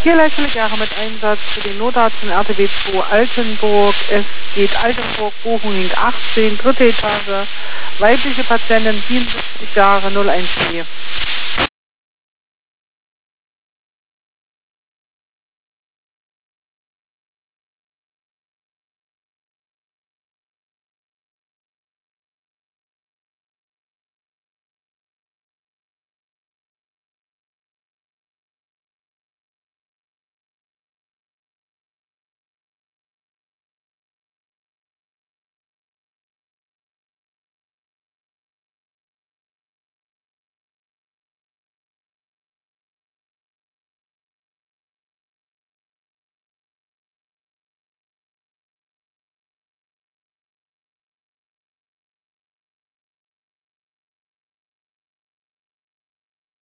Hier Leitstelle Gera mit Einsatz für den Notarzt in RTW 2 Altenburg. Es geht Altenburg, Bochum 18, dritte Etage, weibliche Patientin, 74 Jahre, 014.